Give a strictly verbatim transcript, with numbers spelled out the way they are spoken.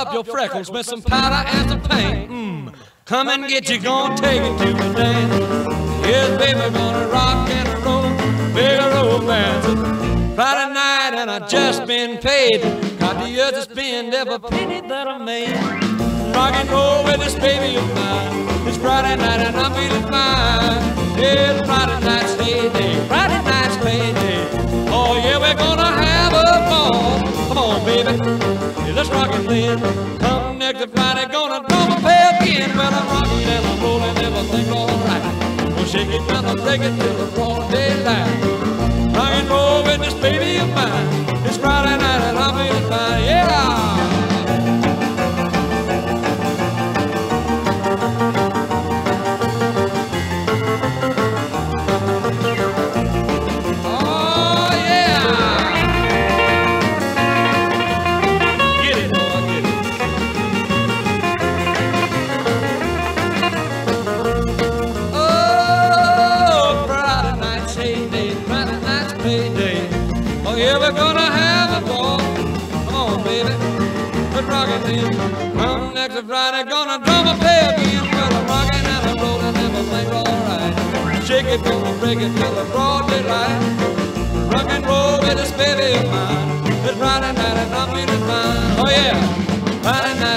up your freckles with some powder and some paint. Mm. Come and get you, gonna take it to the dance. Yes, baby, gonna rock and roll, big romance. Friday night and I just been paid. Got the urge to spend every penny that I made. Rock and roll with this baby of mine. It's Friday night and I'm feeling fine. Yeah, it's Friday night's heyday, Friday night's payday. Oh yeah, we're gonna have a ball. Come on, baby, yeah, let's rock it then. Come next Friday, gonna draw my pay again. Well, I'm rocking and I'm rolling, everything's alright. We'll shake it down and break it till the broad daylight. Rock and roll with this baby of mine. It's Friday night and I'm feeling fine, yeah. Yeah, we're gonna have a ball. Come on, baby, let's rock it then. Come next Friday, gonna drum a pay again. Well, I'm rocking and I'm rolling, everything's alright. Shake it, gonna break it till the broad daylight. Rock and roll with this baby of mine. It's Friday night and I'm feeling fine. Oh yeah, Friday night.